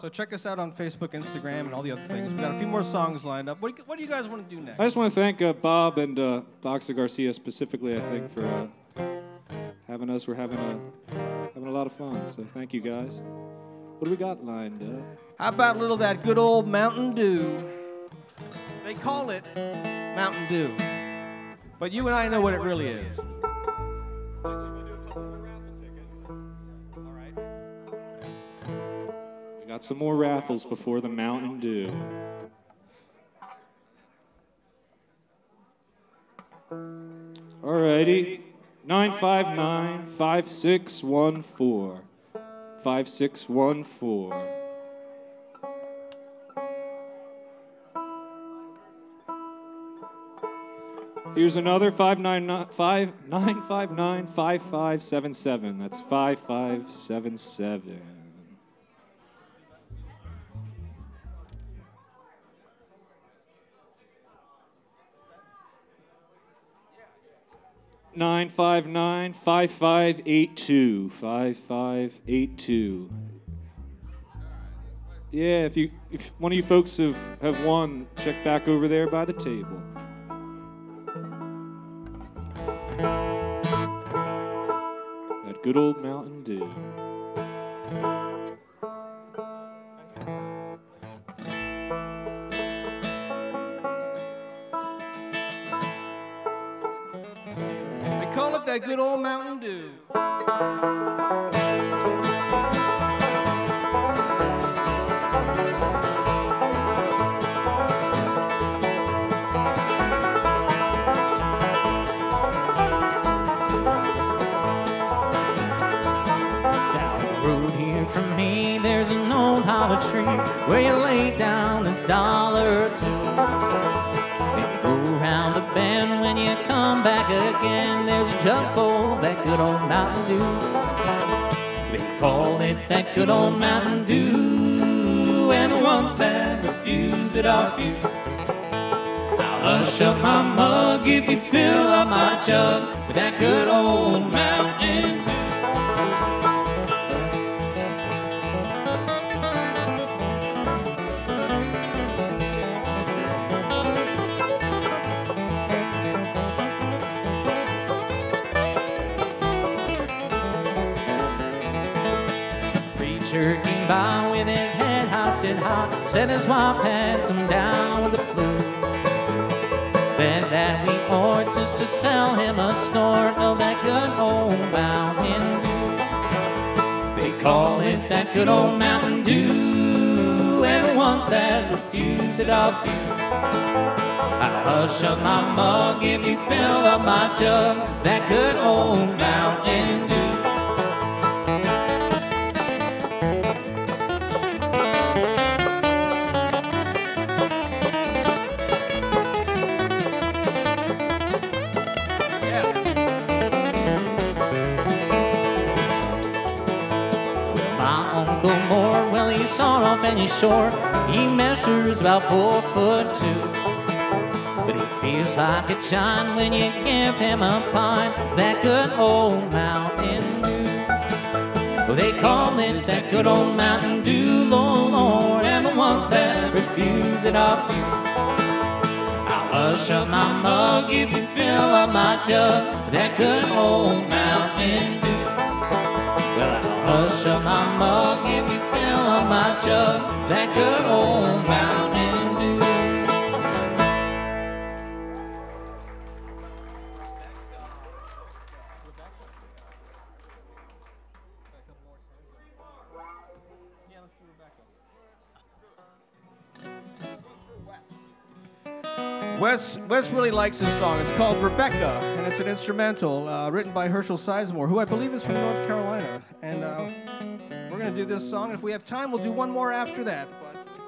So check us out on Facebook, Instagram, and all the other things. We've got a few more songs lined up. What do you guys want to do next? I just want to thank Bob and Boxer Garcia specifically, I think, for having us. We're having a lot of fun, so thank you guys. What do we got lined up? How about a little of that good old Mountain Dew? They call it Mountain Dew, but you and I know what it really is. We got some more raffles before the Mountain Dew. Alrighty, 959-5614. 5614. Here's another 959-5577. That's 5577. 959-5582. 5582. Yeah, if one of you folks have won, check back over there by the table. That good old Mountain Dew. Call it that good old Mountain Dew. Down the road here from me, there's an old hollow tree where you lay down $1 or two. Go round the bend when you come back again. There's a jug full of that good old Mountain Dew. They call it that good old Mountain Dew, and the ones that refuse it are few. I'll hush up my mug if you fill up my jug with that good old Mountain Dew. Came by with his head hoisted high, said his wife had come down with the flu. Said that we ought just to sell him a snort of that good old Mountain Dew. They call it that good old Mountain Dew, and the ones that refuse it are few. I hush up my mug if you fill up my jug, that good old Mountain Dew. Sawed off and he's short. He measures about 4'2". But he feels like a giant when you give him a pint, that good old Mountain Dew. Well, they call it that good old Mountain Dew, Lord, and the ones that refuse it are few. I'll hush up my mug if you fill up my jug, that good old Mountain Dew. Well, I'll hush up my mug if you fill up my jug, that good old Mountain Dew. Wes really likes this song. It's called Rebecca, and it's an instrumental written by Herschel Sizemore, who I believe is from North Carolina. And we're going to do this song, and if we have time, we'll do one more after that. But